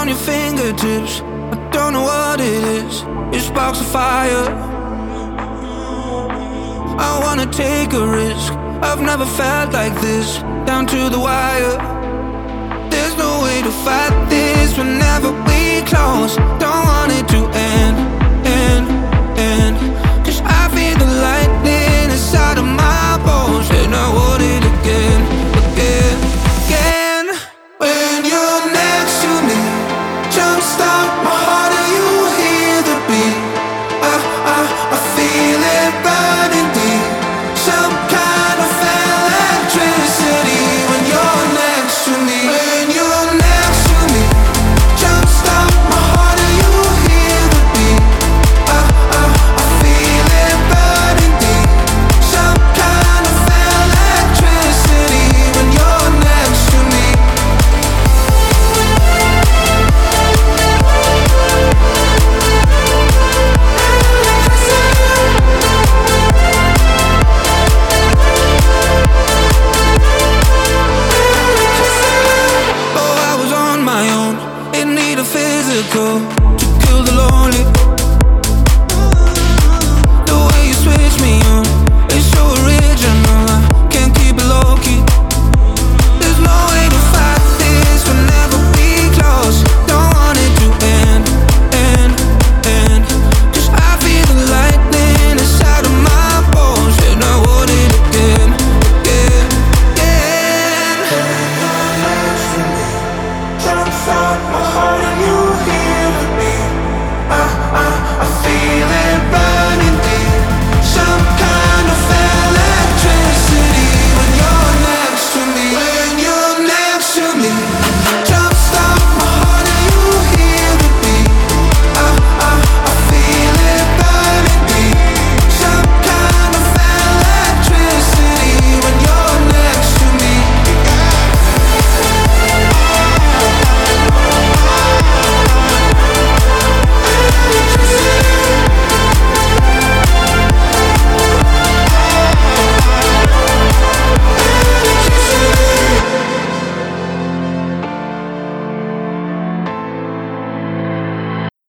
on your fingertips. I don't know what it is. It sparks a fire. I wanna take a risk. I've never felt like this, down to the wire. There's no way to fight this whenever we close. Don't want it to end, end, end.